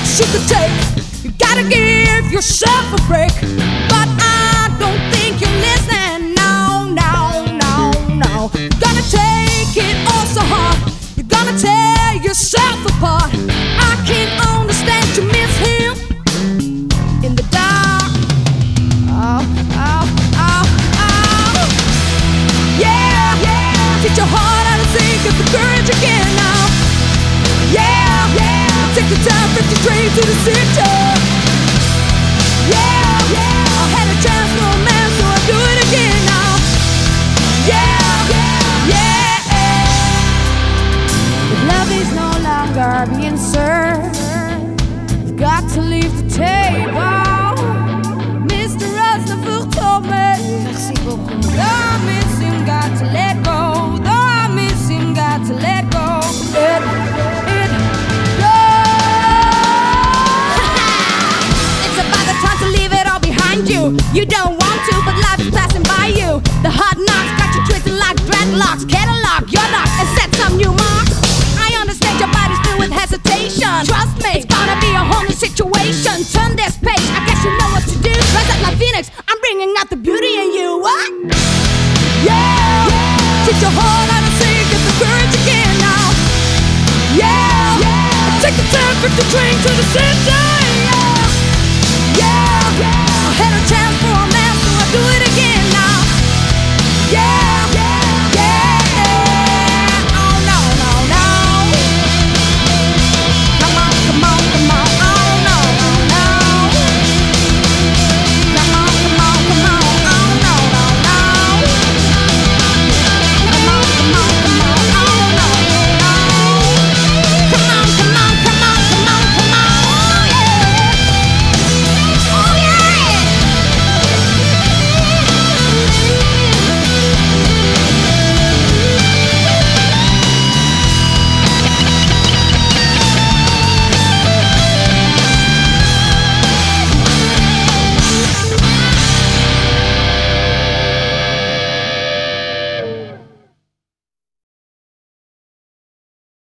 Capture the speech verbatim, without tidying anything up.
risks you could take. You gotta give yourself a break. But I don't think you're listening. No, no, no, no. You're gonna take it all so hard. You're gonna tear yourself apart. I can't understand you miss him in the dark. Oh, oh, oh, oh. Yeah, yeah. Teach your heart how to sing, get the courage again now. Yeah, yeah. Take the time, take the train to the city. Yeah, yeah. I had a chance for a man, so I do it again now. Yeah, yeah, yeah. If love is no longer being served, you've got to leave the table. Mister Aznavour told me, merci beaucoup. Though I miss him, got to let go. Though I miss him, got to let go. Let it go. It's about the time to leave it all behind you. You don't want to, but life is passing by you. The hard knocks got you twisted like dreadlocks. Catalog your lock and set some new marks. I understand your body's filled with hesitation. Trust me, it's gonna be a whole new situation. Turn this page, I guess you know what to do. Rise up like Phoenix, I'm bringing out the beauty in you. What? Yeah, yeah. Teach your heart how to sing, get the courage again now. Yeah, yeah. Take the time, pick the train to the center. Yeah, yeah, yeah. I had a chance for a man, so I do it again now. Yeah, yeah.